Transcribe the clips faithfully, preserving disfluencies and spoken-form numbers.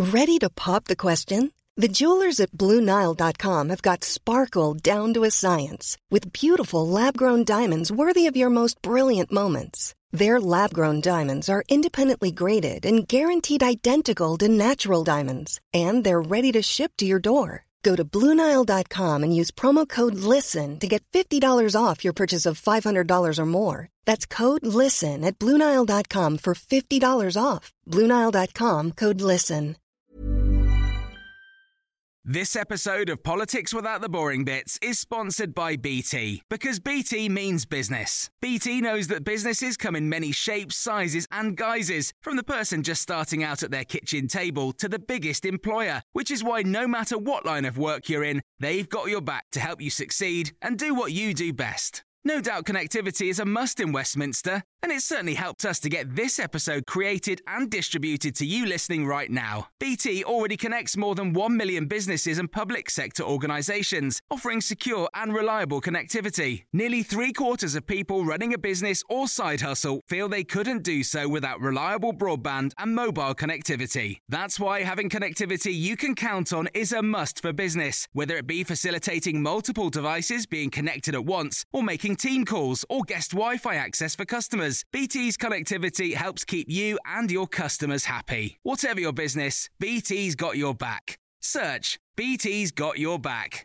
Ready to pop the question? The jewelers at Blue Nile dot com have got sparkle down to a science with beautiful lab-grown diamonds worthy of your most brilliant moments. Their lab-grown diamonds are independently graded and guaranteed identical to natural diamonds, and they're ready to ship to your door. Go to Blue Nile dot com and use promo code LISTEN to get fifty dollars off your purchase of five hundred dollars or more. That's code LISTEN at Blue Nile dot com for fifty dollars off. Blue Nile dot com, code LISTEN. This episode of Politics Without the Boring Bits is sponsored by B T, because B T means business. B T knows that businesses come in many shapes, sizes and guises, from the person just starting out at their kitchen table to the biggest employer, which is why no matter what line of work you're in, they've got your back to help you succeed and do what you do best. No doubt connectivity is a must in Westminster, and it certainly helped us to get this episode created and distributed to you listening right now. B T already connects more than one million businesses and public sector organisations, offering secure and reliable connectivity. Nearly three quarters of people running a business or side hustle feel they couldn't do so without reliable broadband and mobile connectivity. That's why having connectivity you can count on is a must for business, whether it be facilitating multiple devices being connected at once or making team calls or guest Wi-Fi access for customers. B T's connectivity helps keep you and your customers happy. Whatever your business, B T's got your back. Search B T's got your back.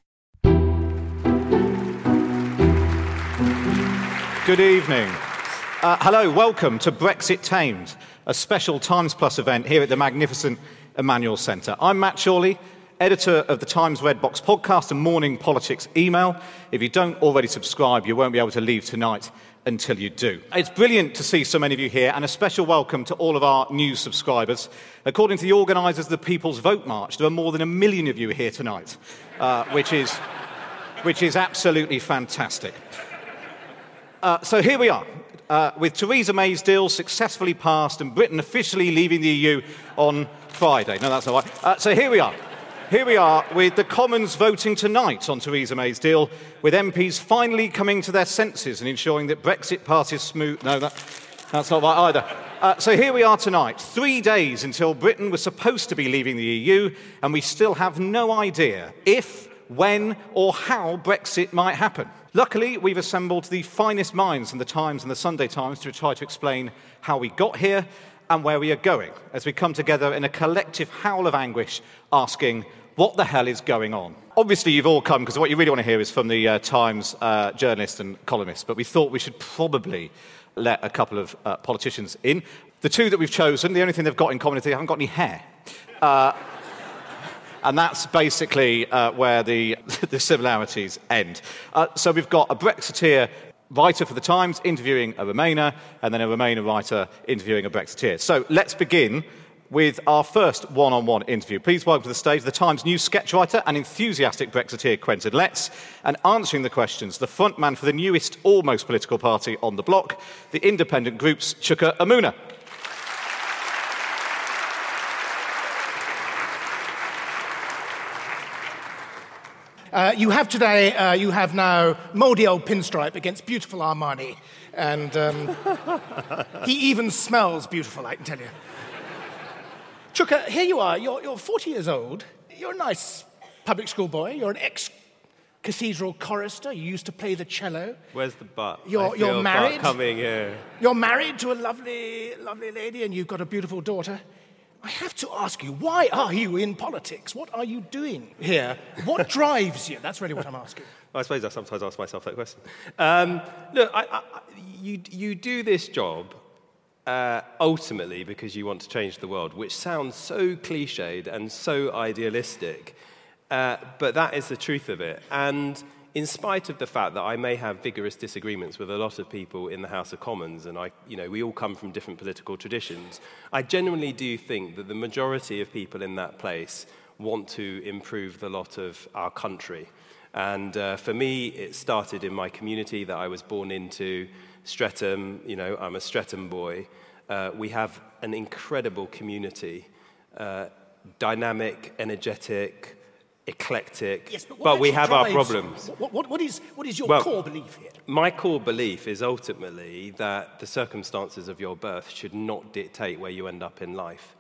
Good evening. Uh, hello, welcome to Brexit Tamed, a special Times Plus event here at the magnificent Emmanuel Centre. I'm Matt Chorley, editor of the Times Red Box podcast and Morning Politics email. If you don't already subscribe, you won't be able to leave tonight until you do. It's brilliant to see so many of you here, and a special welcome to all of our new subscribers. According to the organisers of the People's Vote March, there are more than a million of you here tonight, uh, which is which is absolutely fantastic. Uh, so here we are, uh, with Theresa May's deal successfully passed and Britain officially leaving the E U on Friday. No, that's not right. Uh, so here we are. Here we are with the Commons voting tonight on Theresa May's deal, with M Ps finally coming to their senses and ensuring that Brexit passes smooth... No, that, that's not right either. Uh, so here we are tonight, three days until Britain was supposed to be leaving the E U, and we still have no idea if, when or how Brexit might happen. Luckily, we've assembled the finest minds from the Times and the Sunday Times to try to explain how we got here and where we are going, as we come together in a collective howl of anguish, asking, what the hell is going on? Obviously, you've all come because what you really want to hear is from the uh, Times uh, journalists and columnists, but we thought we should probably let a couple of uh, politicians in. The two that we've chosen, the only thing they've got in common is they haven't got any hair. Uh, and that's basically uh, where the, the similarities end. Uh, so we've got a Brexiteer writer for The Times interviewing a Remainer, and then a Remainer writer interviewing a Brexiteer. So let's begin with our first one-on-one interview. Please welcome to the stage the Times news sketch writer and enthusiastic Brexiteer Quentin Letts, and answering the questions, the frontman for the newest, almost political party on the block, the independent group's Chuka Umunna. Uh, you have today, uh, you have now mouldy old Pinstripe against beautiful Armani. And um, he even smells beautiful, I can tell you. Chuka, here you are. You're, you're forty years old. You're a nice public school boy. You're an ex-cathedral chorister. You used to play the cello. Where's the butt? You're, I you're feel married. Butt coming here. You're married to a lovely, lovely lady, and you've got a beautiful daughter. I have to ask you, why are you in politics? What are you doing here? What drives you? That's really what I'm asking. I suppose I sometimes ask myself that question. Um, look, I, I, you, you do this job uh, ultimately because you want to change the world, which sounds so cliched and so idealistic, uh, but that is the truth of it. And in spite of the fact that I may have vigorous disagreements with a lot of people in the House of Commons, and I, you know, we all come from different political traditions, I genuinely do think that the majority of people in that place want to improve the lot of our country. And uh, for me, it started in my community that I was born into, Streatham. You know, I'm a Streatham boy. Uh, we have an incredible community, uh, dynamic, energetic, eclectic, yes, but, but we have drives, our problems. What, what, what, is, what is your well, core belief here? My core belief is ultimately that the circumstances of your birth should not dictate where you end up in life.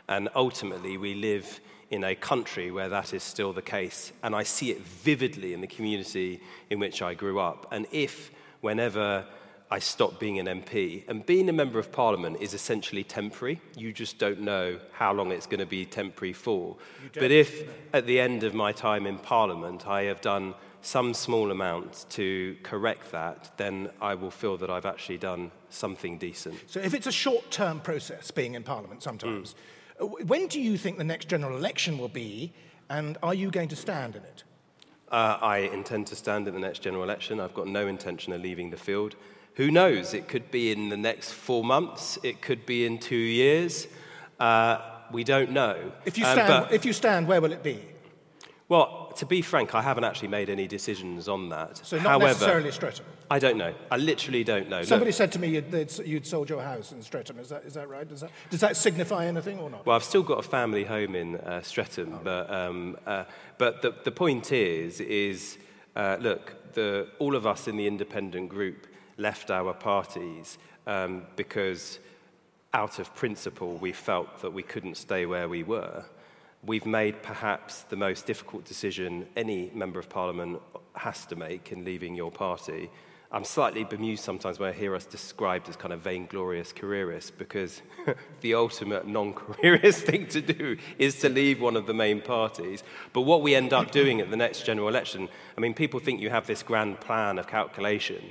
And ultimately, we live in a country where that is still the case. And I see it vividly in the community in which I grew up. And if, whenever I stop being an M P, and being a member of parliament is essentially temporary, you just don't know how long it's going to be temporary for. But if at the end of my time in parliament I have done some small amount to correct that, then I will feel that I've actually done something decent. So if it's a short-term process, being in parliament sometimes, mm. when do you think the next general election will be, and are you going to stand in it? Uh, I intend to stand in the next general election. I've got no intention of leaving the field. Who knows? It could be in the next four months. It could be in two years. Uh, we don't know. If you stand, um, but, if you stand, where will it be? Well, to be frank, I haven't actually made any decisions on that. So not However, necessarily Streatham? I don't know. I literally don't know. Somebody Look, said to me you'd, you'd sold your house in Streatham. Is that, is that right? Does that, does that signify anything or not? Well, I've still got a family home in uh, Streatham. Oh. But, um, uh, but the, the point is, is uh, look, the, all of us in the independent group left our parties um, because out of principle we felt that we couldn't stay where we were. We've made perhaps the most difficult decision any member of parliament has to make in leaving your party. I'm slightly bemused sometimes when I hear us described as kind of vainglorious careerists, because the ultimate non-careerist thing to do is to leave one of the main parties. But what we end up doing at the next general election, I mean, people think you have this grand plan of calculation.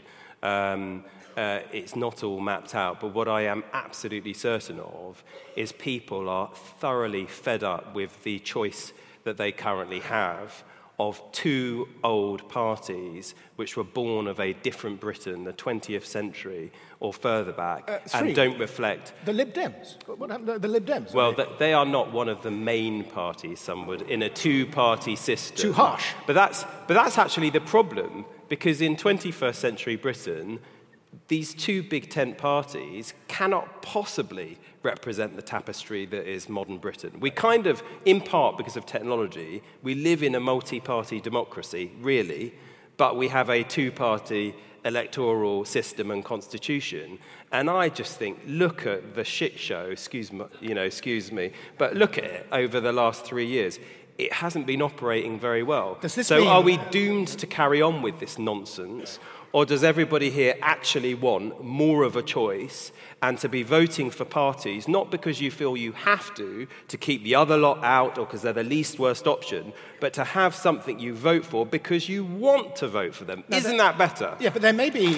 Um, uh, it's not all mapped out, but what I am absolutely certain of is people are thoroughly fed up with the choice that they currently have of two old parties which were born of a different Britain, the twentieth century or further back, uh, and don't reflect... The Lib Dems? What happened to the Lib Dems? Well, they? they are not one of the main parties, some would, in a two-party system. Too harsh. But that's, but that's actually the problem, because in twenty-first century Britain, these two big tent parties cannot possibly represent the tapestry that is modern Britain. We kind of, in part because of technology, we live in a multi-party democracy, really, but we have a two-party electoral system and constitution. And I just think, look at the shit show, excuse me, you know, excuse me, but look at it over the last three years. It hasn't been operating very well. Does this so mean... are we doomed to carry on with this nonsense? Or does everybody here actually want more of a choice and to be voting for parties, not because you feel you have to, to keep the other lot out or because they're the least worst option, but to have something you vote for because you want to vote for them? Now, Isn't that better? Yeah, but there may be...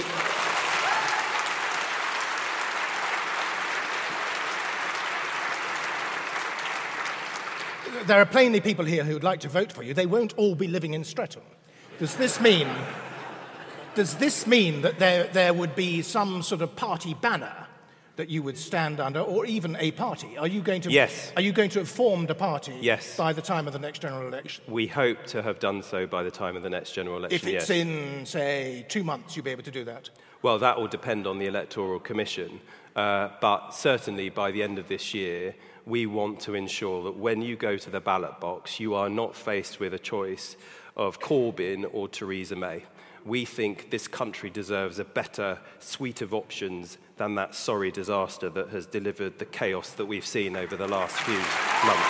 There are plainly people here who would like to vote for you. They won't all be living in Streatham. Does this mean... Does this mean that there, there would be some sort of party banner that you would stand under, or even a party? Are you going to? Yes. Are you going to have formed a party? Yes. By the time of the next general election? We hope to have done so by the time of the next general election. If it's yes. in, say, two months, you'll be able to do that. Well, that will depend on the Electoral Commission, uh, but certainly by the end of this year, we want to ensure that when you go to the ballot box, you are not faced with a choice of Corbyn or Theresa May. We think this country deserves a better suite of options than that sorry disaster that has delivered the chaos that we've seen over the last few months.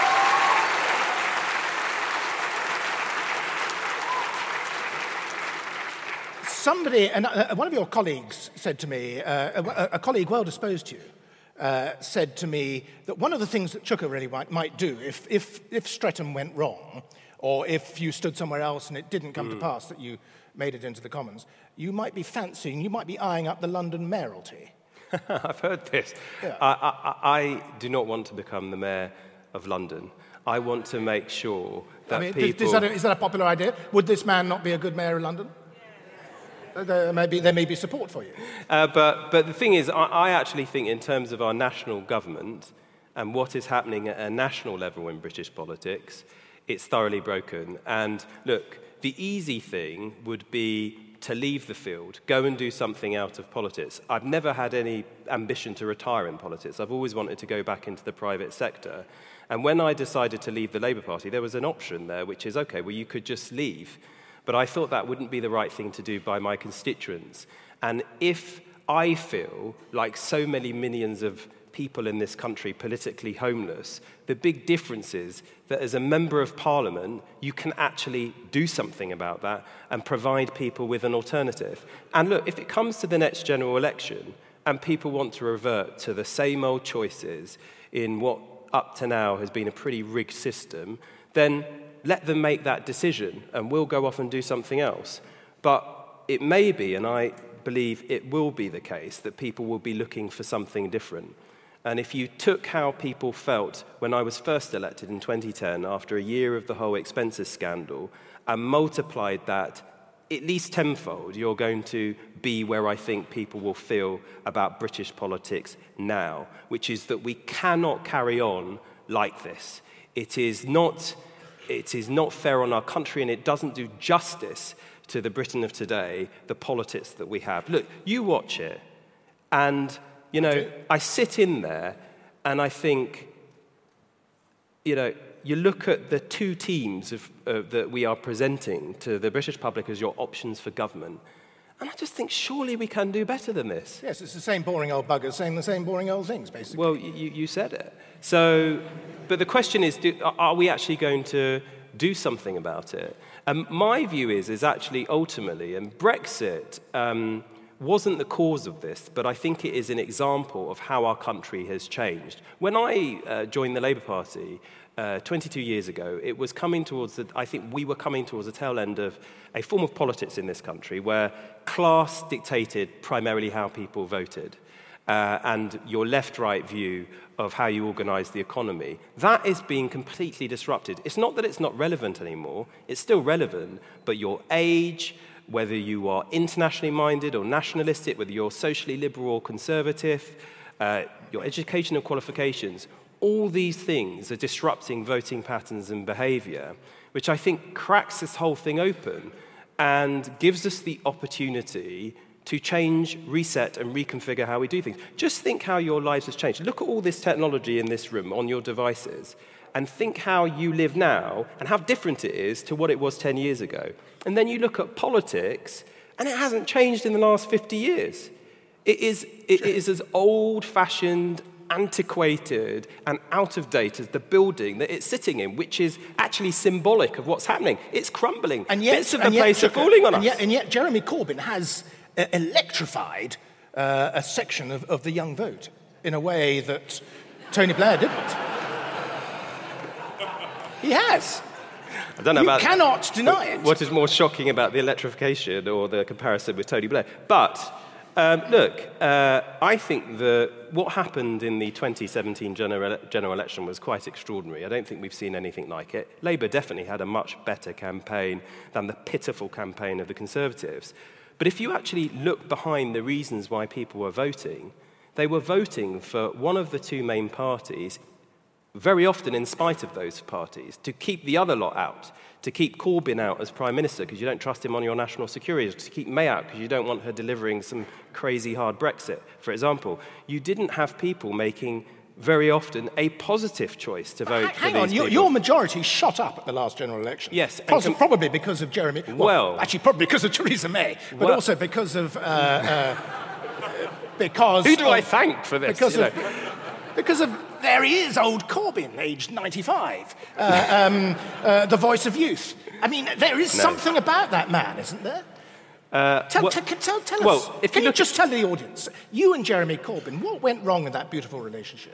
Somebody, and uh, one of your colleagues said to me, uh, a, a colleague well disposed to you, uh, said to me that one of the things that Chuka really might, might do if, if, if Streatham went wrong, or if you stood somewhere else and it didn't come mm. to pass that you made it into the Commons, you might be fancying, you might be eyeing up the London mayoralty. I've heard this. Yeah. I, I, I do not want to become the mayor of London. I want to make sure that I mean, people... Is that, a, is that a popular idea? Would this man not be a good mayor of London? Uh, there, may be, there may be support for you. Uh, but, but the thing is, I, I actually think in terms of our national government and what is happening at a national level in British politics, it's thoroughly broken. And look, the easy thing would be to leave the field, go and do something out of politics. I've never had any ambition to retire in politics. I've always wanted to go back into the private sector. And when I decided to leave the Labour Party, there was an option there, which is, OK, well, you could just leave. But I thought that wouldn't be the right thing to do by my constituents. And if I feel, like so many millions of people in this country politically homeless. The big difference is that as a member of parliament, you can actually do something about that and provide people with an alternative. And look, if it comes to the next general election and people want to revert to the same old choices in what up to now has been a pretty rigged system, then let them make that decision and we'll go off and do something else. But it may be, and I believe it will be the case, that people will be looking for something different. And if you took how people felt when I was first elected in twenty ten, after a year of the whole expenses scandal, and multiplied that at least tenfold, you're going to be where I think people will feel about British politics now, which is that we cannot carry on like this. It is not, it is not fair on our country, and it doesn't do justice to the Britain of today, the politics that we have. Look, you watch it, and, you know, I sit in there, and I think, you know, you look at the two teams of, uh, that we are presenting to the British public as your options for government, and I just think, surely we can do better than this. Yes, it's the same boring old buggers saying the same boring old things, basically. Well, you, you said it. So, but the question is, do, are we actually going to do something about it? And my view is, is actually ultimately, and Brexit um, wasn't the cause of this, but I think it is an example of how our country has changed. When I uh, joined the Labour Party uh, twenty-two years ago, it was coming towards, the, I think we were coming towards the tail end of a form of politics in this country where class dictated primarily how people voted. Uh, and your left-right view of how you organise the economy, that is being completely disrupted. It's not that it's not relevant anymore, it's still relevant, but your age, whether you are internationally minded or nationalistic, whether you're socially liberal or conservative, uh, your educational qualifications, all these things are disrupting voting patterns and behaviour, which I think cracks this whole thing open and gives us the opportunity to change, reset, and reconfigure how we do things. Just think how your lives has changed. Look at all this technology in this room on your devices, and think how you live now and how different it is to what it was ten years ago. And then you look at politics, and it hasn't changed in the last fifty years. It is, it is as old-fashioned, antiquated, and out of date as the building that it's sitting in, which is actually symbolic of what's happening. It's crumbling. And yet, Bits of the and yet, place are falling on and us. Yet, and yet Jeremy Corbyn has uh, electrified uh, a section of, of the young vote in a way that Tony Blair didn't. He has. I don't know you about cannot deny it. What is more shocking about the electrification or the comparison with Tony Blair? But um, look, uh, I think that what happened in the twenty seventeen general, general election was quite extraordinary. I don't think we've seen anything like it. Labour definitely had a much better campaign than the pitiful campaign of the Conservatives. But if you actually look behind the reasons why people were voting, they were voting for one of the two main parties, very often in spite of those parties, to keep the other lot out, to keep Corbyn out as Prime Minister because you don't trust him on your national security, to keep May out because you don't want her delivering some crazy hard Brexit, for example. You didn't have people making very often a positive choice to vote hang, for hang these on, your, people. your majority shot up at the last general election. Yes. Pos- com- probably because of Jeremy... Well, well, actually, probably because of Theresa May, but well, also because of... Uh, uh, because who do of, I thank for this? Because you of... know? Because of, there he is, old Corbyn, aged ninety-five, uh, um, uh, the voice of youth. I mean, there is No. something about that man, isn't there? Uh, Tell, well, t- tell, tell well, us, if can you you look just tell the audience, you and Jeremy Corbyn, what went wrong in that beautiful relationship?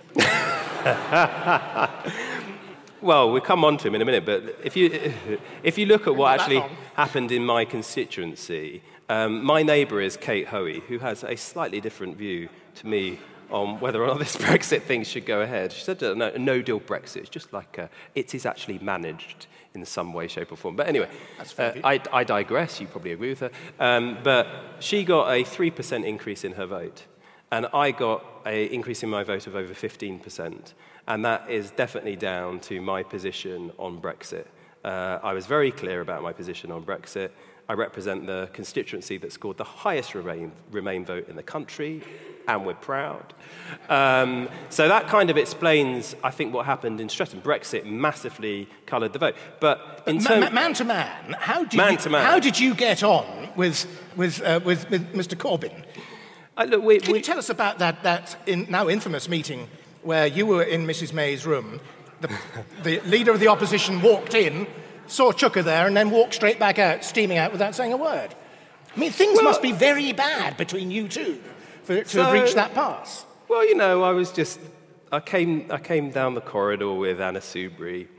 Well, we'll come on to him in a minute, but if you, if you look at what Not that actually long. happened in my constituency, um, my neighbour is Kate Hoey, who has a slightly different view to me on whether or not this Brexit thing should go ahead. She said, uh, no, a no-deal Brexit. It's just like uh, it is actually managed in some way, shape or form. But anyway, uh, I, I digress. You probably agree with her. Um, but she got a three percent increase in her vote, and I got an increase in my vote of over fifteen percent. And that is definitely down to my position on Brexit. Uh, I was very clear about my position on Brexit. I represent the constituency that scored the highest Remain, Remain vote in the country, and we're proud. Um, so that kind of explains, I think, what happened in Streatham. Brexit massively coloured the vote. But in Ma- terms... ma- man to man, how did Man you, to man. How did you get on with, with, uh, with, with Mister Corbyn? I, look, we, Can we, you tell us about that, that in, now infamous meeting where you were in Missus May's room, the, the leader of the opposition walked in, saw Chuka there, and then walked straight back out, steaming out without saying a word? I mean, things well, must be very bad between you two for to so, have reached that pass. Well, you know, I was just... I came, I came down the corridor with Anna Soubry,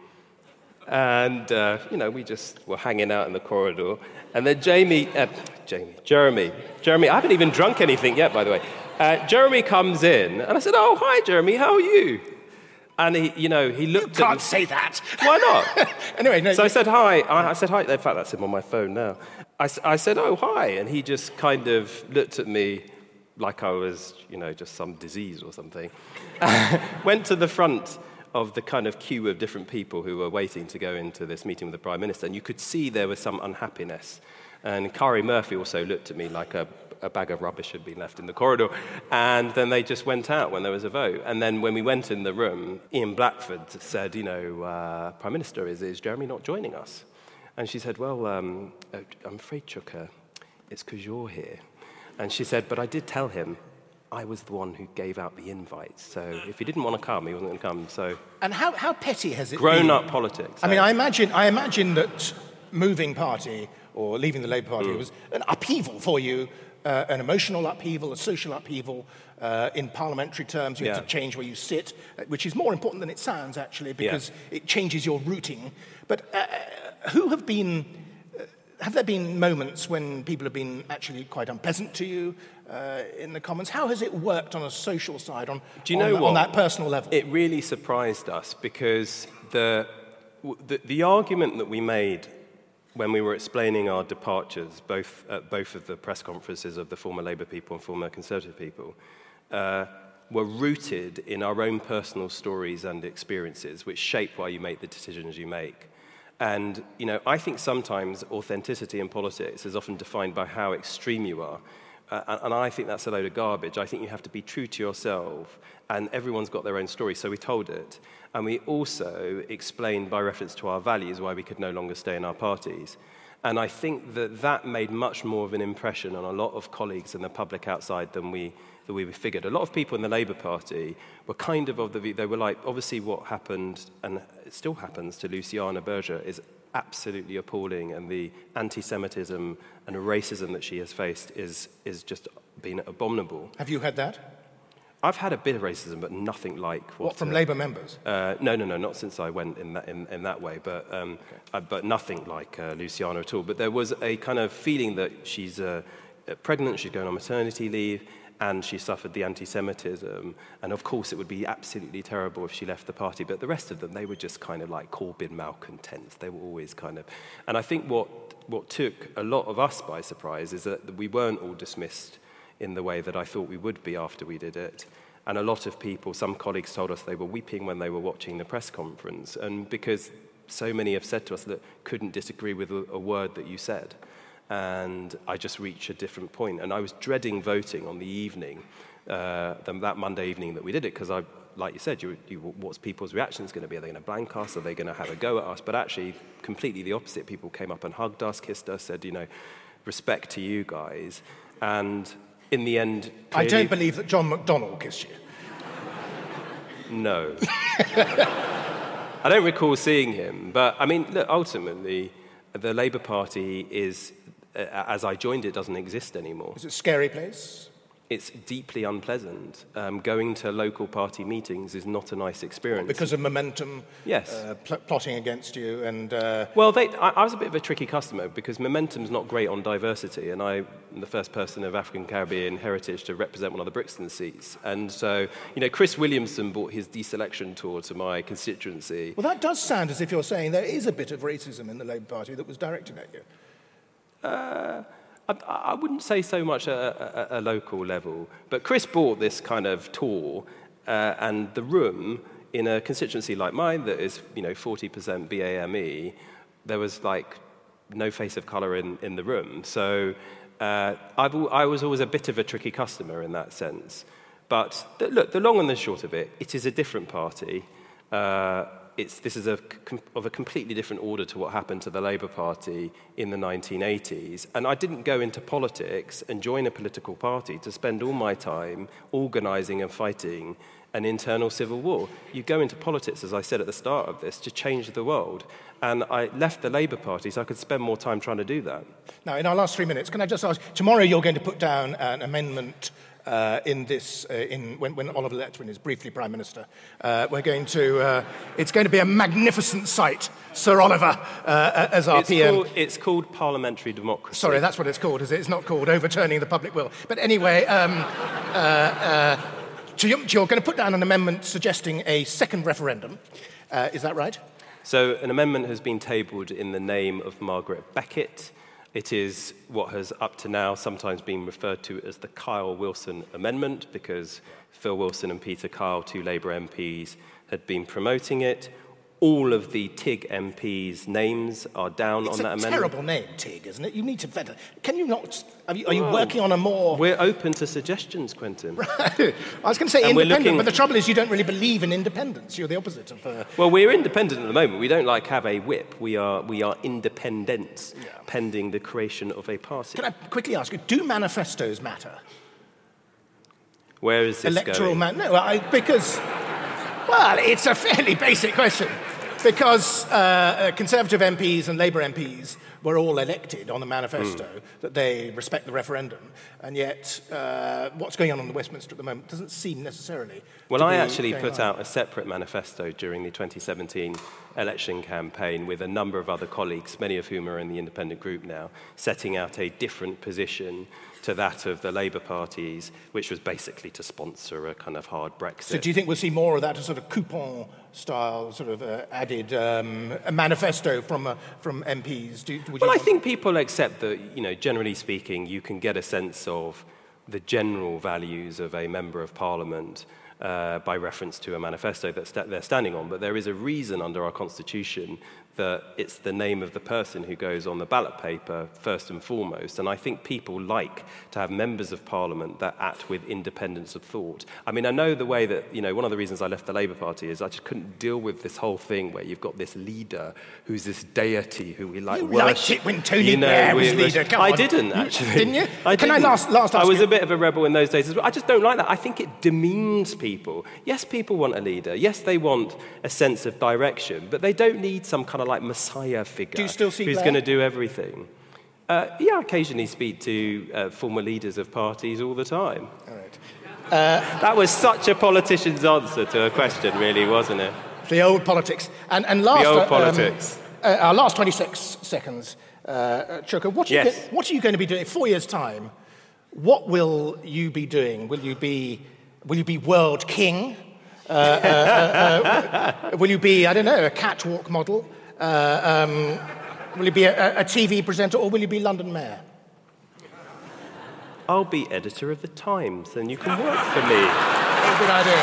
and, uh, you know, we just were hanging out in the corridor. And then Jamie, uh, Jamie, Jeremy, Jeremy, I haven't even drunk anything yet, by the way. Uh, Jeremy comes in, and I said, oh, hi, Jeremy, how are you? And he, you know, he looked You at can't me. say that. Why not? Anyway, no. So I said, hi. I, I said, hi. In fact, that's him on my phone now. I, s- I said, oh, hi. And he just kind of looked at me like I was, you know, just some disease or something. Went to the front of the kind of queue of different people who were waiting to go into this meeting with the Prime Minister, and you could see there was some unhappiness. And Kari Murphy also looked at me like a, a bag of rubbish had been left in the corridor, and then they just went out when there was a vote. And then when we went in the room, Ian Blackford said, you know, uh, Prime Minister, is, is Jeremy not joining us? And she said, well, um, I'm afraid, Chuka, it's because you're here. And she said, but I did tell him I was the one who gave out the invites. So if he didn't want to come, he wasn't going to come. So And how, how petty has it grown been? up politics. I mean, eh? I imagine, I imagine that moving party or leaving the Labour Party Mm. was an upheaval for you, uh, an emotional upheaval, a social upheaval. Uh, in parliamentary terms, you Yeah. have to change where you sit, uh, which is more important than it sounds, actually, because Yeah. it changes your routing. But uh, who have been... Have there been moments when people have been actually quite unpleasant to you uh, in the Commons? How has it worked on a social side, on, Do you on, know on what? that personal level? It really surprised us because the, the, the argument that we made when we were explaining our departures, both at both of the press conferences of the former Labour people and former Conservative people, uh, were rooted in our own personal stories and experiences, which shape why you make the decisions you make. And, you know, I think sometimes authenticity in politics is often defined by how extreme you are. Uh, and I think that's a load of garbage. I think you have to be true to yourself, and everyone's got their own story, so we told it. And we also explained by reference to our values why we could no longer stay in our parties. And I think that that made much more of an impression on a lot of colleagues in the public outside than we than we figured. A lot of people in the Labour Party were kind of of the view, they were like, obviously what happened, and it still happens, to Luciana Berger is absolutely appalling, and the anti-Semitism and racism that she has faced is is just been abominable. Have you had that? I've had a bit of racism, but nothing like what... What, from uh, Labour members? Uh, no, no, no, not since I went in that, in, in that way, but, um, okay. uh, but nothing like uh, Luciana at all. But there was a kind of feeling that she's uh, pregnant, she's going on maternity leave, and she suffered the anti-Semitism. And of course, it would be absolutely terrible if she left the party. But the rest of them, they were just kind of like Corbyn malcontents. They were always kind of... And I think what, what took a lot of us by surprise is that we weren't all dismissed in the way that I thought we would be after we did it. And a lot of people, some colleagues told us they were weeping when they were watching the press conference. And because so many have said to us that couldn't disagree with a, a word that you said. And I just reached a different point. And I was dreading voting on the evening, uh, that Monday evening that we did it, because I, like you said, you, you, what's people's reactions going to be? Are they going to blank us? Are they going to have a go at us? But actually, completely the opposite. People came up and hugged us, kissed us, said, you know, respect to you guys. And in the end... I don't believe that John McDonnell kissed you. No. I don't recall seeing him. But, I mean, look, ultimately, the Labour Party is, uh, as I joined it, doesn't exist anymore. Is it a scary place? It's deeply unpleasant. Um, going to local party meetings is not a nice experience. Because of Momentum Yes. uh, pl- plotting against you and... Uh... Well, they, I, I was a bit of a tricky customer because Momentum's not great on diversity, and I'm the first person of African Caribbean heritage to represent one of the Brixton seats. And so, you know, Chris Williamson brought his deselection tour to my constituency. Well, that does sound as if you're saying there is a bit of racism in the Labour Party that was directed at you. Uh, I, I wouldn't say so much at a, a, a local level, but Chris bought this kind of tour, uh, and the room in a constituency like mine that is, you know, forty percent B A M E, there was like no face of colour in, in the room. So uh, I've, I was always a bit of a tricky customer in that sense. But the, look, the long and the short of it, it is a different party. Uh, it's, this is a, of a completely different order to what happened to the Labour Party in the nineteen eighties. And I didn't go into politics and join a political party to spend all my time organising and fighting an internal civil war. You go into politics, as I said at the start of this, to change the world. And I left the Labour Party so I could spend more time trying to do that. Now, in our last three minutes, can I just ask, tomorrow you're going to put down an amendment uh, in this, uh, in, when, when Oliver Letwin is briefly Prime Minister. Uh, we're going to, uh, it's going to be a magnificent sight, Sir Oliver, uh, as our it's P M. Called, it's called parliamentary democracy. Sorry, that's what it's called, is it? It's not called overturning the public will. But anyway, um, uh, uh, so you're, you're going to put down an amendment suggesting a second referendum. Uh, is that right? So an amendment has been tabled in the name of Margaret Beckett. It is what has up to now sometimes been referred to as the Kyle Wilson Amendment, because Phil Wilson and Peter Kyle, two Labour M Ps, had been promoting it. All of the T I G M Ps' names are down it's on that amendment. It's a terrible name, T I G, isn't it? You need to better. Can you not? Are you, are you working on a more? We're open to suggestions, Quentin. Right. I was going to say and independent, looking... but the trouble is you don't really believe in independence. You're the opposite of. Uh... Well, we're independent at the moment. We don't like have a whip. We are we are independents, yeah. pending the creation of a party. Can I quickly ask you? Do manifestos matter? Where is this Electoral going? Man- no, I, because. Well, it's a fairly basic question. Because uh, Conservative M Ps and Labour M Ps were all elected on the manifesto mm. that they respect the referendum, and yet uh, what's going on in Westminster at the moment doesn't seem necessarily. Well, to I be actually going put on. out a separate manifesto during the twenty seventeen election campaign with a number of other colleagues, many of whom are in the independent group now, setting out a different position to that of the Labour parties, which was basically to sponsor a kind of hard Brexit. So do you think we'll see more of that, a sort of coupon-style, sort of uh, added um, a manifesto from uh, from M Ps? Do, would well, you I think people accept that, you know, generally speaking, you can get a sense of the general values of a Member of Parliament uh, by reference to a manifesto that st- they're standing on. But there is a reason under our Constitution that it's the name of the person who goes on the ballot paper first and foremost. And I think people like to have members of Parliament that act with independence of thought. I mean, I know the way that, you know, one of the reasons I left the Labour Party is I just couldn't deal with this whole thing where you've got this leader who's this deity who we like You worship. liked it when Tony you know, Blair was we- leader. Come I on. didn't, actually. Didn't you? I Can didn't. I last, last ask I was you? a bit of a rebel in those days as well. I just don't like that. I think it demeans people. Yes, people want a leader. Yes, they want a sense of direction, but they don't need some kind of like messiah figure Do you still see who's Blair? going to do everything. Uh, yeah, I occasionally speak to uh, former leaders of parties all the time. All right. Uh, that was such a politician's answer to a question, really, wasn't it? The old politics. And, and last, The old uh, um, politics. uh, our last twenty-six seconds, uh, uh, Chuka, what, are you Yes. go- what are you going to be doing? Four years' time, what will you be doing? Will you be, will you be world king? Uh, uh, uh, uh, will you be, I don't know, a catwalk model? Uh, um, will you be a, a T V presenter, or will you be London mayor? I'll be editor of The Times, and you can work for me. Oh, good idea.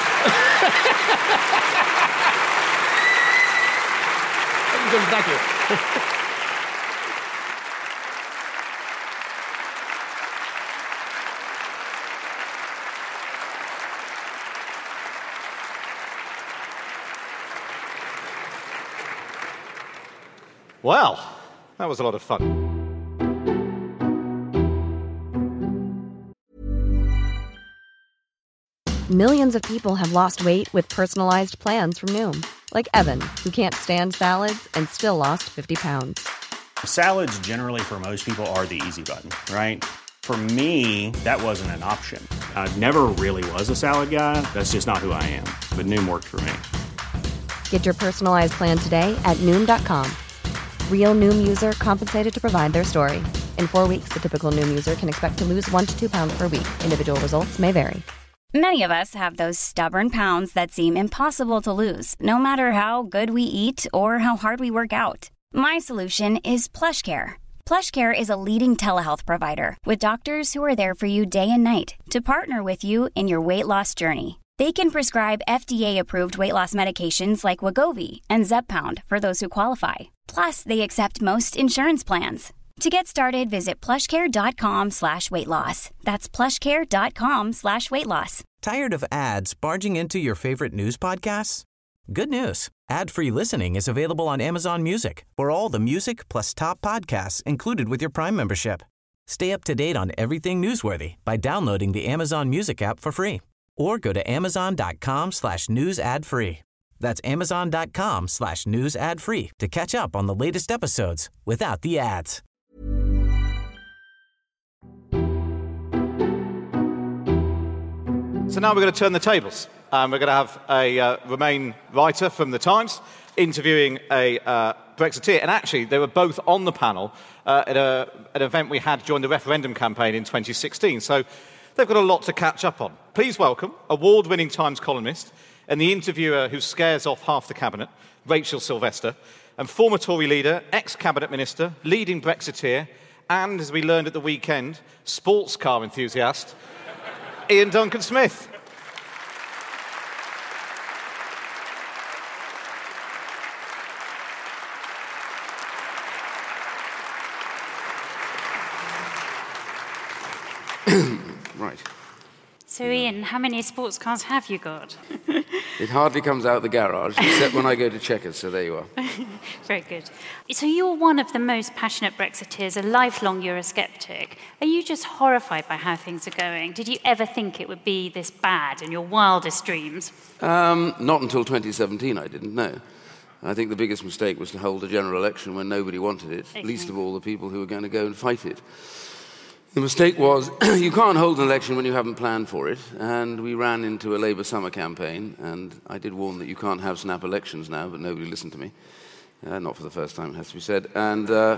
Thank you. Well, that was a lot of fun. Millions of people have lost weight with personalized plans from Noom. Like Evan, who can't stand salads and still lost fifty pounds. Salads generally for most people are the easy button, right? For me, that wasn't an option. I never really was a salad guy. That's just not who I am. But Noom worked for me. Get your personalized plan today at Noom dot com. Real Noom user compensated to provide their story. In four weeks, the typical Noom user can expect to lose one to two pounds per week. Individual results may vary. Many of us have those stubborn pounds that seem impossible to lose, no matter how good we eat or how hard we work out. My solution is PlushCare. PlushCare is a leading telehealth provider with doctors who are there for you day and night to partner with you in your weight loss journey. They can prescribe F D A-approved weight loss medications like Wegovy and Zepbound for those who qualify. Plus, they accept most insurance plans. To get started, visit plushcare.com slash weight loss. That's plushcare.com slash weight loss. Tired of ads barging into your favorite news podcasts? Good news. Ad-free listening is available on Amazon Music for all the music plus top podcasts included with your Prime membership. Stay up to date on everything newsworthy by downloading the Amazon Music app for free or go to amazon.com slash news ad free. That's amazon.com slash news ad free to catch up on the latest episodes without the ads. So now we're going to turn the tables. Um, we're going to have a uh, Remain writer from The Times interviewing a uh, Brexiteer. And actually, they were both on the panel uh, at a, an event we had during the referendum campaign in twenty sixteen. So they've got a lot to catch up on. Please welcome award-winning Times columnist and the interviewer who scares off half the cabinet, Rachel Sylvester, and former Tory leader, ex-cabinet minister, leading Brexiteer, and, as we learned at the weekend, sports car enthusiast, Ian Duncan Smith. Right. So, Ian, how many sports cars have you got? It hardly comes out the garage, except when I go to Chequers, so there you are. Very good. So you're one of the most passionate Brexiteers, a lifelong Eurosceptic. Are you just horrified by how things are going? Did you ever think it would be this bad in your wildest dreams? Um, not until twenty seventeen, I didn't know. I think the biggest mistake was to hold a general election when nobody wanted it, okay. Least of all the people who were going to go and fight it. The mistake was, you can't hold an election when you haven't planned for it, and we ran into a Labour summer campaign, and I did warn that you can't have snap elections now, but nobody listened to me. Uh, not for the first time, it has to be said, and uh,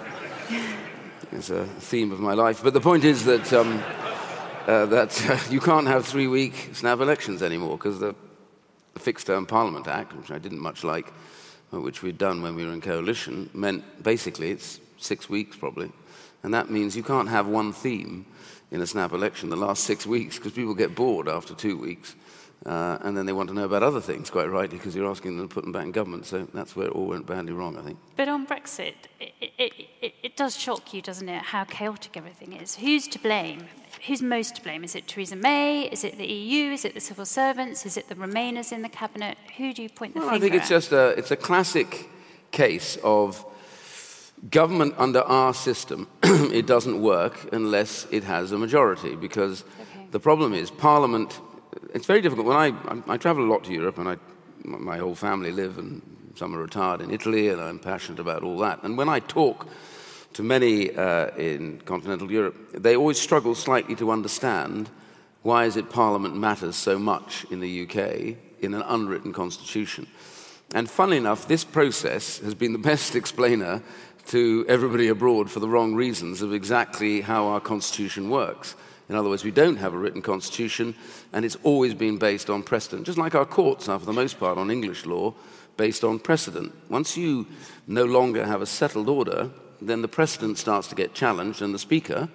it's a theme of my life. But the point is that, um, uh, that uh, you can't have three-week snap elections anymore, because the, the Fixed-Term Parliament Act, which I didn't much like, uh, which we'd done when we were in coalition, meant basically it's six weeks probably. And that means you can't have one theme in a snap election the last six weeks because people get bored after two weeks. Uh, and then they want to know about other things, quite rightly, because you're asking them to put them back in government. So that's where it all went badly wrong, I think. But on Brexit, it, it, it, it does shock you, doesn't it, how chaotic everything is. Who's to blame? Who's most to blame? Is it Theresa May? Is it the E U? Is it the civil servants? Is it the Remainers in the cabinet? Who do you point the well, finger I think it's at? just a, it's a classic case of government under our system. It doesn't work unless it has a majority, because okay. The problem is Parliament. It's very difficult. When I, I, I travel a lot to Europe, and I, my whole family live, and some are retired in Italy, and I'm passionate about all that. And when I talk to many uh, in continental Europe, they always struggle slightly to understand why is it Parliament matters so much in the U K in an unwritten constitution. And funnily enough, this process has been the best explainer to everybody abroad for the wrong reasons of exactly how our constitution works. In other words, we don't have a written constitution, and it's always been based on precedent, just like our courts are, for the most part, on English law, based on precedent. Once you no longer have a settled order, then the precedent starts to get challenged, and the Speaker...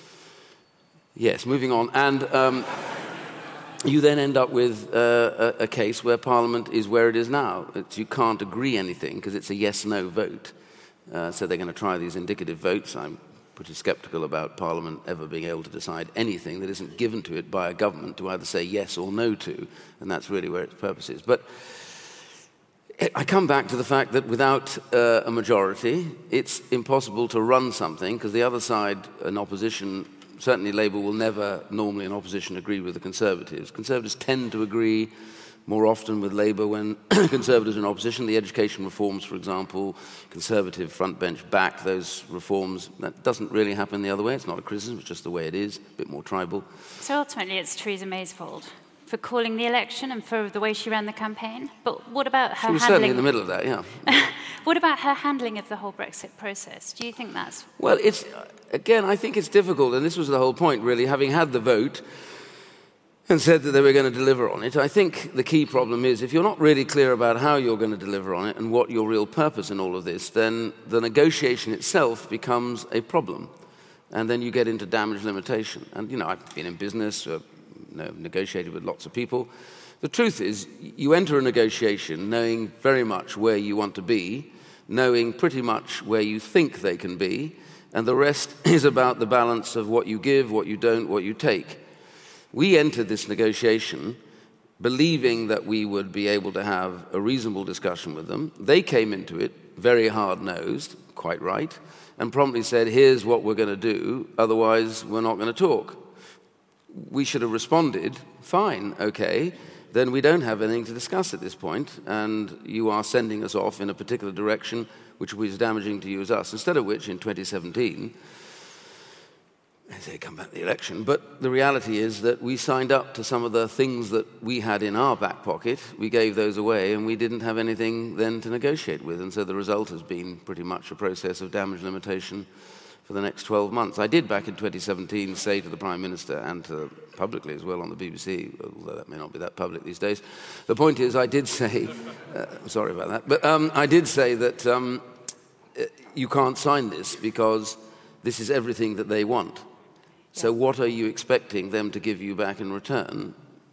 Yes, moving on. And um, you then end up with uh, a, a case where Parliament is where it is now. It's, you can't agree anything because it's a yes-no vote. Uh, so they're going to try these indicative votes. I'm pretty sceptical about Parliament ever being able to decide anything that isn't given to it by a government to either say yes or no to, and that's really where its purpose is. But I come back to the fact that without uh, a majority, it's impossible to run something, because the other side, an opposition, certainly Labour will never normally in opposition agree with the Conservatives. Conservatives tend to agree more often with Labour when Conservatives are in opposition. The education reforms, for example, Conservative front bench back those reforms. That doesn't really happen the other way. It's not a criticism, it's just the way it is, a bit more tribal. So ultimately it's Theresa May's fault for calling the election and for the way she ran the campaign. But what about her handling... She was handling... certainly in the middle of that, yeah. What about her handling of the whole Brexit process? Do you think that's... Well, it's... Again, I think it's difficult, and this was the whole point, really, having had the vote and said that they were going to deliver on it. I think the key problem is if you're not really clear about how you're going to deliver on it and what your real purpose in all of this, then the negotiation itself becomes a problem. And then you get into damage limitation. And, you know, I've been in business, uh, you know, negotiated with lots of people. The truth is, you enter a negotiation knowing very much where you want to be, knowing pretty much where you think they can be, and the rest is about the balance of what you give, what you don't, what you take. We entered this negotiation believing that we would be able to have a reasonable discussion with them. They came into it very hard-nosed, quite right, and promptly said, here's what we're going to do, otherwise we're not going to talk. We should have responded, fine, okay, then we don't have anything to discuss at this point, and you are sending us off in a particular direction which will be as damaging to you as us. Instead of which, in twenty seventeen, I say come back to the election, but the reality is that we signed up to some of the things that we had in our back pocket, we gave those away, and we didn't have anything then to negotiate with, and so the result has been pretty much a process of damage limitation for the next twelve months. I did back in twenty seventeen say to the Prime Minister, and to publicly as well on the B B C, although that may not be that public these days, the point is I did say, uh, sorry about that, but um, I did say that um, you can't sign this because this is everything that they want. So what are you expecting them to give you back in return?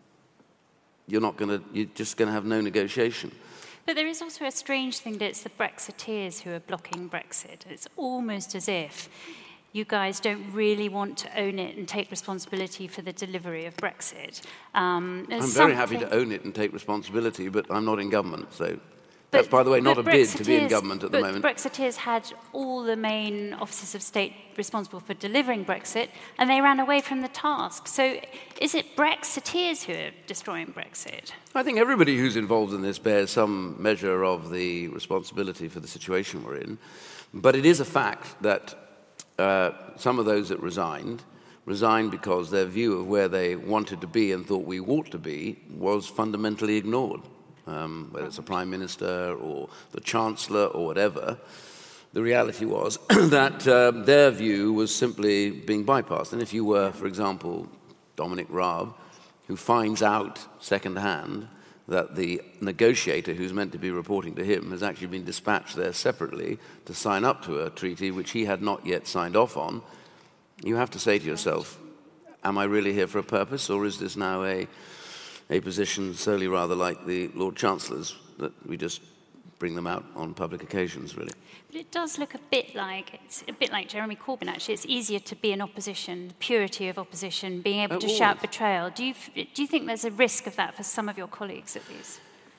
You're not going to, you're just going to have no negotiation. But there is also a strange thing that it's the Brexiteers who are blocking Brexit. It's almost as if you guys don't really want to own it and take responsibility for the delivery of Brexit. Um, I'm very happy to own it and take responsibility, but I'm not in government, so... But, That's, by the way, not a bid to be in government at the moment. But Brexiteers had all the main offices of state responsible for delivering Brexit, and they ran away from the task. So is it Brexiteers who are destroying Brexit? I think everybody who's involved in this bears some measure of the responsibility for the situation we're in. But it is a fact that uh, some of those that resigned, resigned because their view of where they wanted to be and thought we ought to be was fundamentally ignored. Um, whether it's a Prime Minister or the Chancellor or whatever, the reality was that uh, their view was simply being bypassed. And if you were, for example, Dominic Raab, who finds out second-hand that the negotiator who's meant to be reporting to him has actually been dispatched there separately to sign up to a treaty which he had not yet signed off on, you have to say to yourself, am I really here for a purpose, or is this now a... a position solely rather like the Lord Chancellor's, that we just bring them out on public occasions, really. But it does look a bit like, it's a bit like Jeremy Corbyn, actually. It's easier to be in opposition, the purity of opposition, being able to shout betrayal. Do you, do you think there's a risk of that for some of your colleagues, at least?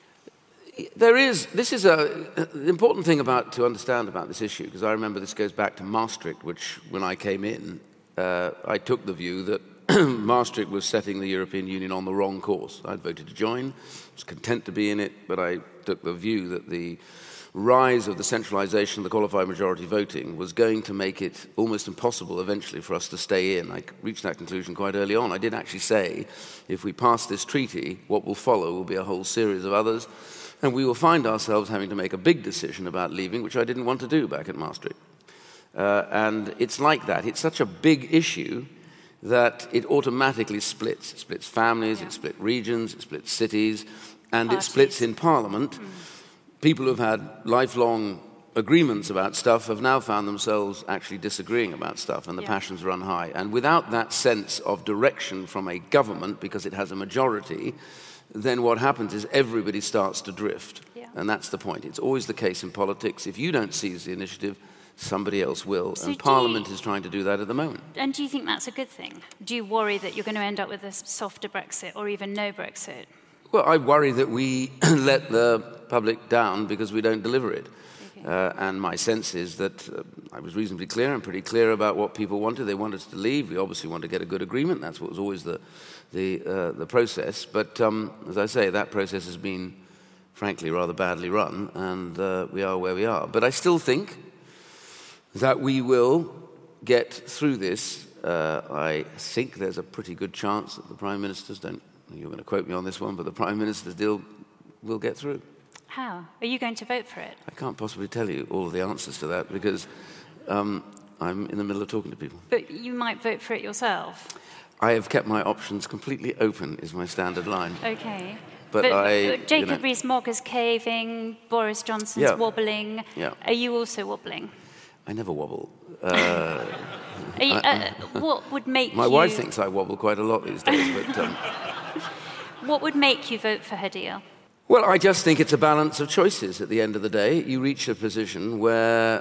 There is. This is a, the important thing about to understand about this issue, because I remember this goes back to Maastricht, which, when I came in, uh, I took the view that Maastricht was setting the European Union on the wrong course. I'd voted to join, was content to be in it, but I took the view that the rise of the centralisation of the qualified majority voting was going to make it almost impossible eventually for us to stay in. I reached that conclusion quite early on. I did actually say, if we pass this treaty, what will follow will be a whole series of others, and we will find ourselves having to make a big decision about leaving, which I didn't want to do back at Maastricht. Uh, and it's like that. It's such a big issue that it automatically splits. It splits families, yeah. It splits regions, it splits cities, and Parties. It splits in Parliament. Mm. People who've had lifelong agreements about stuff have now found themselves actually disagreeing about stuff, and the yeah. passions run high. And without that sense of direction from a government, because it has a majority, then what happens is everybody starts to drift. Yeah. And that's the point. It's always the case in politics. If you don't seize the initiative, somebody else will, so and Parliament you, is trying to do that at the moment. And do you think that's a good thing? Do you worry that you're going to end up with a softer Brexit or even no Brexit? Well, I worry that we let the public down because we don't deliver it. Okay. Uh, and my sense is that uh, I was reasonably clear and pretty clear about what people wanted. They wanted us to leave. We obviously want to get a good agreement. That's what was always the, the, uh, the process. But um, as I say, that process has been, frankly, rather badly run, and uh, we are where we are. But I still think that we will get through this. Uh, I think there's a pretty good chance that the Prime Ministers don't, you're going to quote me on this one, but the Prime Minister's deal will get through. How? Are you going to vote for it? I can't possibly tell you all of the answers to that because um, I'm in the middle of talking to people. But you might vote for it yourself. I have kept my options completely open, is my standard line. Okay. But, but I, Jacob you know, Rees-Mogg is caving, Boris Johnson's yeah. wobbling. Yeah. Are you also wobbling? I never wobble. Uh, you, uh, what would make my you... My wife thinks I wobble quite a lot these days, but... Um, what would make you vote for her deal? Well, I just think it's a balance of choices at the end of the day. You reach a position where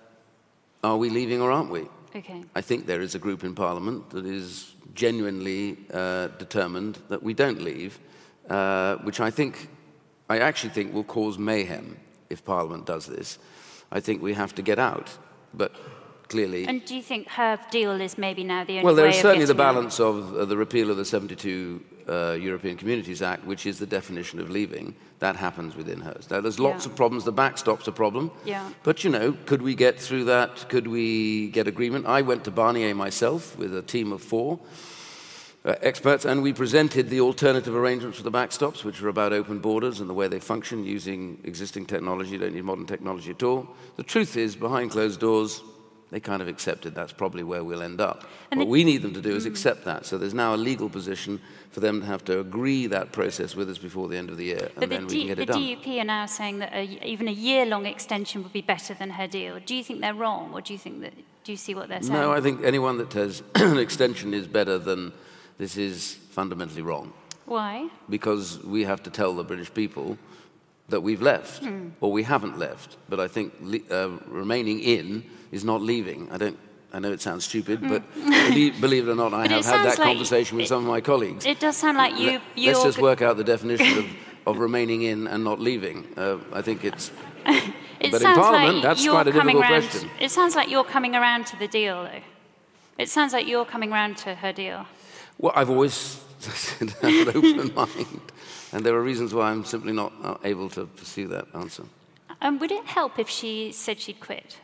are we leaving or aren't we? Okay. I think there is a group in Parliament that is genuinely uh, determined that we don't leave. uh, which I think, I actually think will cause mayhem if Parliament does this. I think we have to get out, but clearly... And do you think her deal is maybe now the only Well, there way is of certainly the getting out? balance of uh, the repeal of the seventy-two uh, European Communities Act, which is the definition of leaving. That happens within hers. Now, there's lots Yeah. of problems. The backstop's a problem. Yeah. But, you know, could we get through that? Could we get agreement? I went to Barnier myself with a team of four uh, experts, and we presented the alternative arrangements for the backstops, which are about open borders and the way they function using existing technology. You don't need modern technology at all. The truth is, behind closed doors, they kind of accepted that's probably where we'll end up. And what the- we need them to do is accept that. So there's now a legal position for them to have to agree that process with us before the end of the year, and But the, then we D- can get the it done. D U P are now saying that a, even a year-long extension would be better than her deal. Do you think they're wrong, or do you think that? Do you see what they're saying? No, I think anyone that says an extension is better than this is fundamentally wrong, Why? because we have to tell the British people that we've left, Hmm. or we haven't left. But I think le- uh, remaining in is not leaving. I don't. I know it sounds stupid, but believe, believe it or not, I Hmm. But it have had sounds that like conversation with it- some of my colleagues. It does sound like you. Let- you're Let's just g- work out the definition of, of remaining in and not leaving. Uh, I think it's... It but in sounds Parliament, like that's you're quite a coming difficult round, question. It sounds like you're coming around to the deal, though. It sounds like you're coming around to her deal. Well, I've always said I have an open mind, and there are reasons why I'm simply not uh, able to pursue that answer. Um, would it help if she said she'd quit?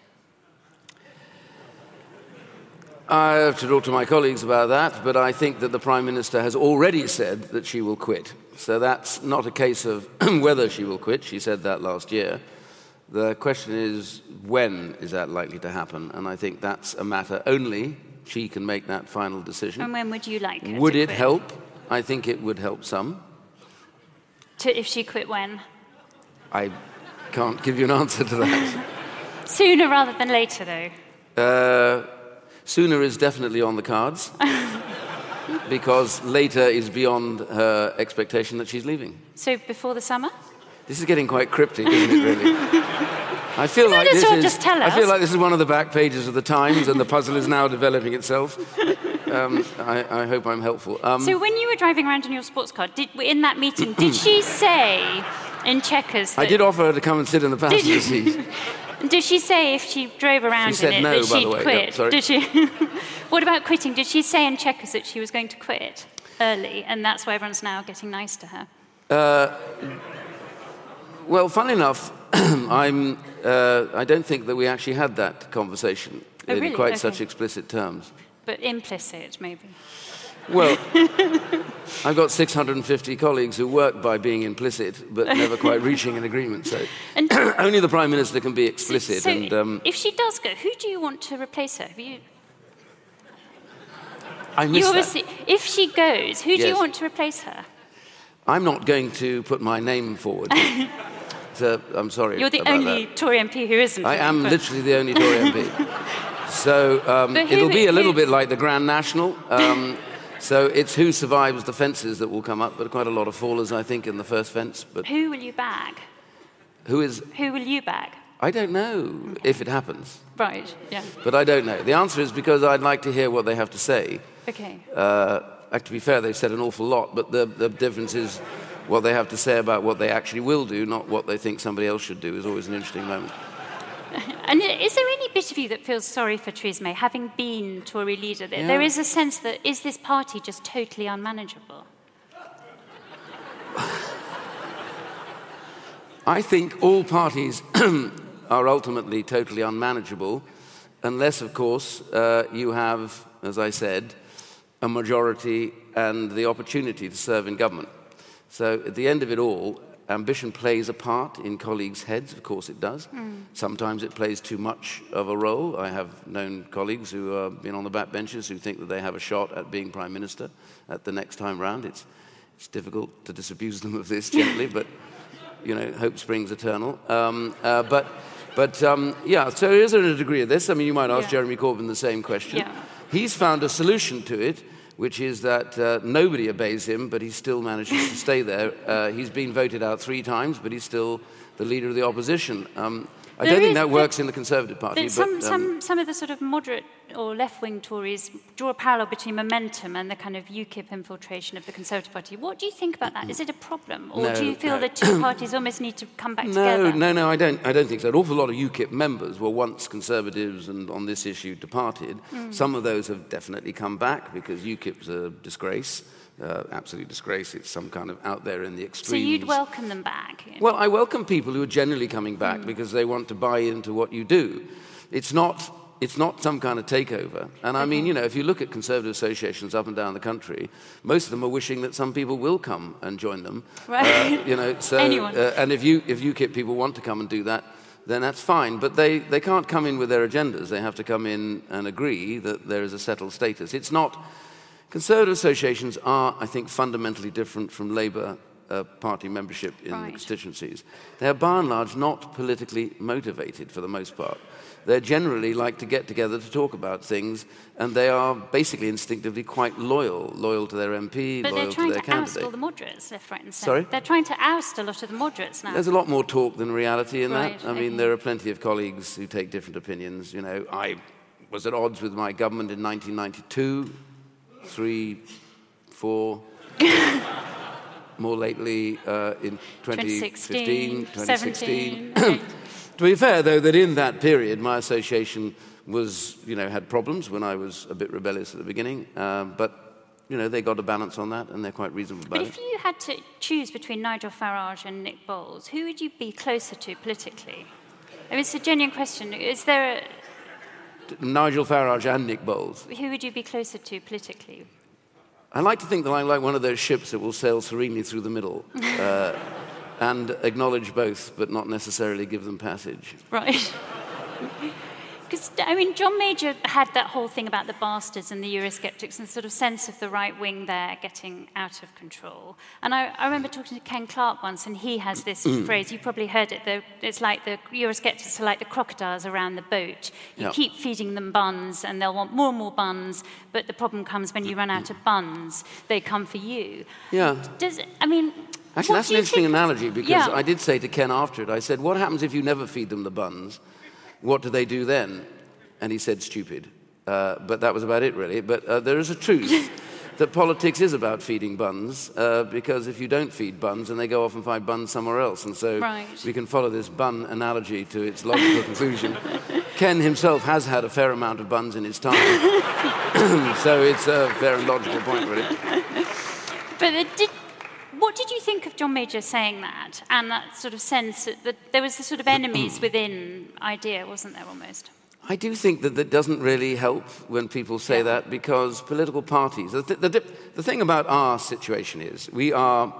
I have to talk to my colleagues about that, but I think that the Prime Minister has already said that she will quit. So that's not a case of whether she will quit. She said that last year. The question is, when is that likely to happen? And I think that's a matter only she can make that final decision. And when would you like her Would to it quit? help? I think it would help some. To, if she quit when? I can't give you an answer to that. Sooner rather than later, though. Uh, sooner is definitely on the cards, because later is beyond her expectation that she's leaving. So before the summer? This is getting quite cryptic, isn't it, really? I feel You might like as this well is. just tell I feel us. like this is one of the back pages of the Times, and the puzzle is now developing itself. Um, I, I hope I'm helpful. Um, So when you were driving around in your sports car, did, in that meeting, did she say in Chequers that... I did offer her to come and sit in the passenger seat. Did she say if she drove around said in it no, that by she'd the way. quit? Yep, sorry. Did she? What about quitting? Did she say in Chequers that she was going to quit early, and that's why everyone's now getting nice to her? Uh, well, funnily enough, I'm, uh, I don't think that we actually had that conversation Oh, in really? quite Okay. such explicit terms. But implicit, maybe. Well, I've got six hundred fifty colleagues who work by being implicit, but never quite reaching an agreement. So And only the Prime Minister can be explicit. so and um, if she does go, who do you want to replace her? Have you, I you miss that. obviously, if she goes, who do you Yes. want to replace her? I'm not going to put my name forward. So, I'm sorry. You're the about only that. Tory M P who isn't. I am but- literally the only Tory M P. So um, But who- it'll be a little who- bit like the Grand National. Um, so it's who survives the fences that will come up, but quite a lot of fallers, I think, in the first fence. But Who will you bag? who is? Who will you bag? I don't know if it happens, Right, yeah. but I don't know. The answer is because I'd like to hear what they have to say. Okay. Uh, to be fair, they've said an awful lot, but the, the difference is what they have to say about what they actually will do, not what they think somebody else should do, is always an interesting moment. And is there any bit of you that feels sorry for Theresa May, having been Tory leader? There, Yeah. there is a sense that, is this party just totally unmanageable? I think all parties are ultimately totally unmanageable, unless, of course, uh, you have, as I said, a majority and the opportunity to serve in government. So at the end of it all, ambition plays a part in colleagues' heads, of course it does. Mm. Sometimes it plays too much of a role. I have known colleagues who have been on the backbenches who think that they have a shot at being Prime Minister at the next time round. It's, it's difficult to disabuse them of this gently, but, you know, hope springs eternal. Um, uh, but, but um, yeah, so there is a degree of this. I mean, you might ask Yeah. Jeremy Corbyn the same question. Yeah. He's found a solution to it, which is that uh, nobody obeys him, but he still manages to stay there. Uh, he's been voted out three times, but he's still the leader of the opposition. Um, I don't think that works in the Conservative Party. But some, but, um, some, some of the sort of moderate or left-wing Tories draw a parallel between Momentum and the kind of UKIP infiltration of the Conservative Party. What do you think about that? Is it a problem? Or no, do you feel no. the two parties almost need to come back no, together? No, no, I don't, I don't think so. An awful lot of UKIP members were once Conservatives and on this issue departed. Mm. Some of those have definitely come back because UKIP's a disgrace. Uh, absolute disgrace. It's some kind of out there in the extremes. So you'd welcome them back? Well, I welcome people who are generally coming back mm. because they want to buy into what you do. It's not, it's not some kind of takeover. And I mean, you know, if you look at Conservative associations up and down the country, most of them are wishing that some people will come and join them. Right. Uh, you know, so, Anyone. Uh, and if you if UKIP people want to come and do that, then that's fine. But they, they can't come in with their agendas. They have to come in and agree that there is a settled status. It's not... Conservative associations are, I think, fundamentally different from Labour uh, Party membership in right. constituencies. They are, by and large, not politically motivated for the most part. They generally like to get together to talk about things, and they are basically instinctively quite loyal, loyal to their M P, but loyal they're trying to their to candidate. oust all the moderates, left, right and centre. Sorry? They're trying to oust a lot of the moderates now. There's a lot more talk than reality in right, that. I okay. mean, there are plenty of colleagues who take different opinions. You know, I was at odds with my government in nineteen ninety-two. Three, four, more lately uh, in twenty fifteen, twenty sixteen. To be fair, though, that in that period, my association was, you know, had problems when I was a bit rebellious at the beginning, um, but, you know, they got a balance on that, and they're quite reasonable about but it. But if you had to choose between Nigel Farage and Nick Boles, who would you be closer to politically? I mean, it's a genuine question. Is there a... Nigel Farage and Nick Boles. Who would you be closer to politically? I like to think that I'm like one of those ships that will sail serenely through the middle uh, and acknowledge both, but not necessarily give them passage. Right. Because, I mean, John Major had that whole thing about the bastards and the Eurosceptics and the sort of sense of the right wing there getting out of control. And I, I remember talking to Ken Clarke once, and he has this phrase, you probably heard it, the, it's like the Eurosceptics are like the crocodiles around the boat. You yep. keep feeding them buns, and they'll want more and more buns, but the problem comes when you run out of buns, they come for you. Yeah. Does, I mean... Actually, that's an interesting think? analogy, because yeah. I did say to Ken after it, I said, what happens if you never feed them the buns? What do they do then? And he said, stupid. Uh, but that was about it, really. But uh, there is a truth that politics is about feeding buns, uh, because if you don't feed buns, then they go off and find buns somewhere else. And so right. we can follow this bun analogy to its logical conclusion. Ken himself has had a fair amount of buns in his time. So it's a fair and logical point, really. But it did... What did you think of John Major saying that, and that sort of sense that, that there was the sort of enemies within idea, wasn't there, almost? I do think that that doesn't really help when people say yeah. that, because political parties... The, th- the, the thing about our situation is we are,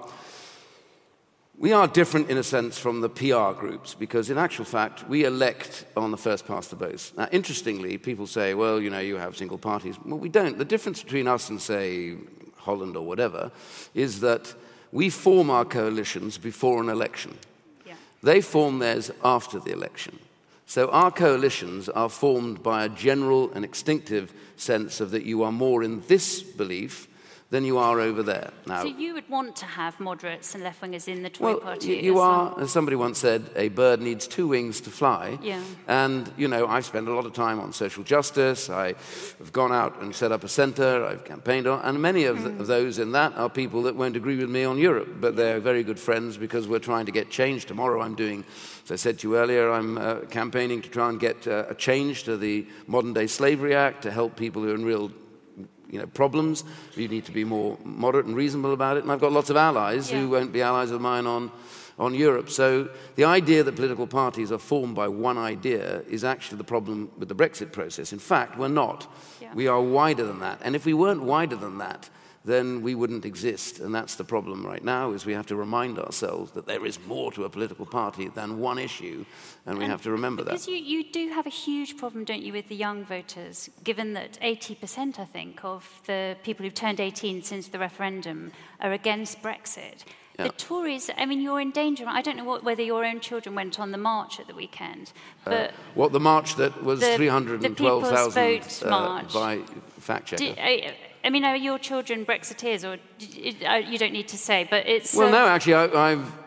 we are different in a sense from the P R groups, because in actual fact we elect on the first past the post. Now, interestingly, people say, well, you know, you have single parties. Well, we don't. The difference between us and, say, Holland or whatever is that we form our coalitions before an election. Yeah. They form theirs after the election. So our coalitions are formed by a general and instinctive sense of that you are more in this belief than you are over there. Now, so you would want to have moderates and left-wingers in the Tory well, party? you, you as are, well? as somebody once said, a bird needs two wings to fly. Yeah. And, you know, I've spent a lot of time on social justice. I have gone out and set up a centre. I've campaigned on, and many of, mm. the, of those in that are people that won't agree with me on Europe, but they're very good friends because we're trying to get change. Tomorrow I'm doing, as I said to you earlier, I'm uh, campaigning to try and get uh, a change to the Modern-Day Slavery Act to help people who are in real you know, problems. You need to be more moderate and reasonable about it. And I've got lots of allies yeah. who won't be allies of mine on, on Europe. So the idea that political parties are formed by one idea is actually the problem with the Brexit process. In fact, we're not. Yeah. We are wider than that. And if we weren't wider than that, then we wouldn't exist. And that's the problem right now, is we have to remind ourselves that there is more to a political party than one issue, and we and have to remember because that. Because you, you do have a huge problem, don't you, with the young voters, given that eighty percent, I think, of the people who've turned eighteen since the referendum are against Brexit. Yeah. The Tories, I mean, you're in danger. I don't know what, whether your own children went on the march at the weekend, but... Uh, what, the march that was the, three hundred twelve thousand uh, march. by fact-checker? Did, I, I mean, are your children Brexiteers, or did, uh, you don't need to say, but it's... Well, um, no, actually, I, I've,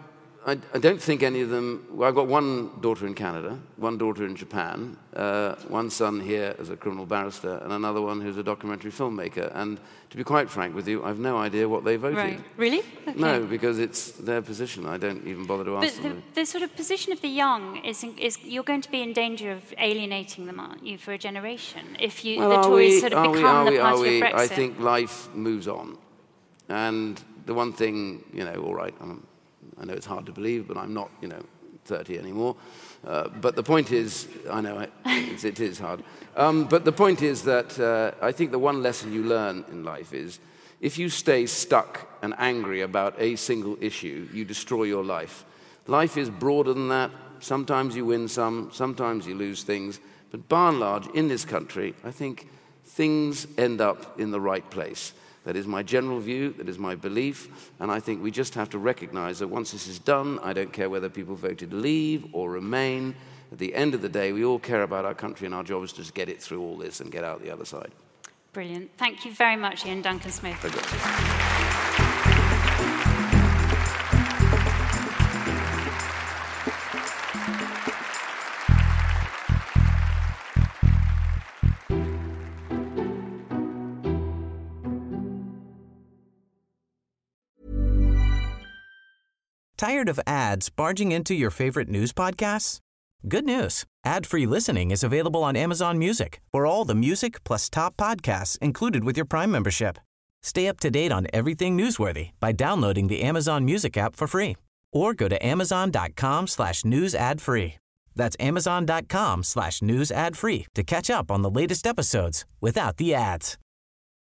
I, I don't think any of them... Well, I've got one daughter in Canada, one daughter in Japan, uh, one son here as a criminal barrister, and another one who's a documentary filmmaker. And to be quite frank with you, I've no idea what they voted. Right. Really? Okay. No, because it's their position. I don't even bother to ask but them. The, the sort of position of the young is, is you're going to be in danger of alienating them, aren't you, for a generation, if you, well, the Tories we, sort of we, become we, the party we, of Brexit? I think life moves on. And the one thing, you know, all right, I'm, I know it's hard to believe, but I'm not, you know, thirty anymore. Uh, but the point is, I know it, it's, it is hard. Um, but the point is that uh, I think the one lesson you learn in life is if you stay stuck and angry about a single issue, you destroy your life. Life is broader than that. Sometimes you win some, sometimes you lose things. But by and large, in this country, I think things end up in the right place. That is my general view, that is my belief, and I think we just have to recognize that once this is done, I don't care whether people voted leave or remain, at the end of the day, we all care about our country, and our job is to just get it through all this and get out the other side. Brilliant. Thank you very much, Ian Duncan Smith. Tired of ads barging into your favorite news podcasts? Good news. Ad-free listening is available on Amazon Music for all the music plus top podcasts included with your Prime membership. Stay up to date on everything newsworthy by downloading the Amazon Music app for free or go to amazon.com slash news ad free. That's amazon.com slash news ad free to catch up on the latest episodes without the ads.